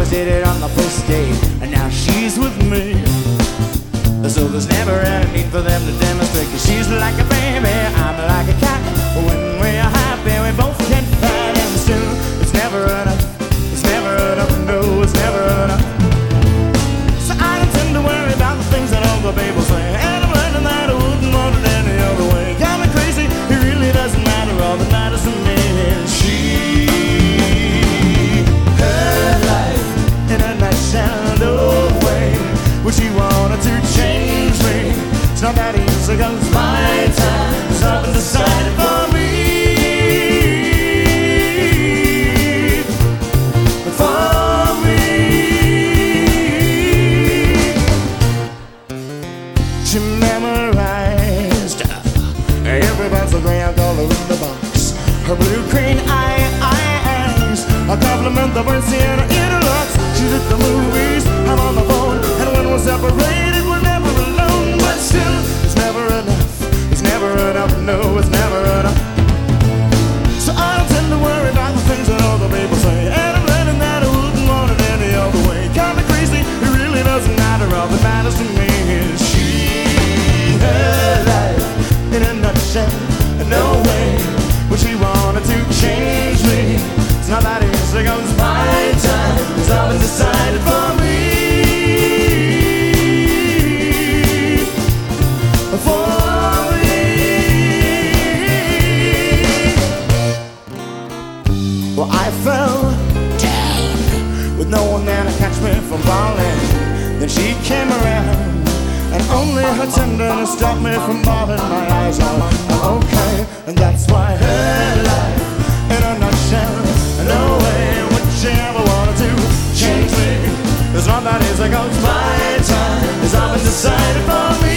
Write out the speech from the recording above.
always did it on the first date, and now she's with me. So there's never any need for them to demonstrate, 'cause she's like a baby, I'm like a cat. When we're happy, we both can fight, and still, it's never enough. It's never enough, no, it's never enough. So I don't tend to worry about the things that all the people say, and I'm learning that I wouldn't want it any other way. Got me crazy, it really doesn't matter, all that matters to me is she. Her life in a nutshell, no way would she wanted to change me. It's not that easy, 'cause my time is up and decided for me. For me. She memorized every pencil green color in the box. Her blue green eyes, a compliment the words in her inner locks. She did the movies, I'm on the phone, and when we're separated, we're never alone. But still, it's never enough. It's never enough. No, it's never enough. So I don't tend to worry about the things that other people say, and I'm learning that I wouldn't want it any other way. Got me crazy. It really doesn't matter. All that matters to me is she. Her life in a nutshell. No way would she wanted to change me. It's not that easy, 'cause my time is up and decided for me. For me. Well, I fell down with no one there to catch me from falling. Then she came around, and only her tenderness stopped me from bawling my eyes out. I'm okay, and that's why her life in a nutshell, no way would she ever wanted to change me. It's not that easy, 'cause my time is up and decided for me.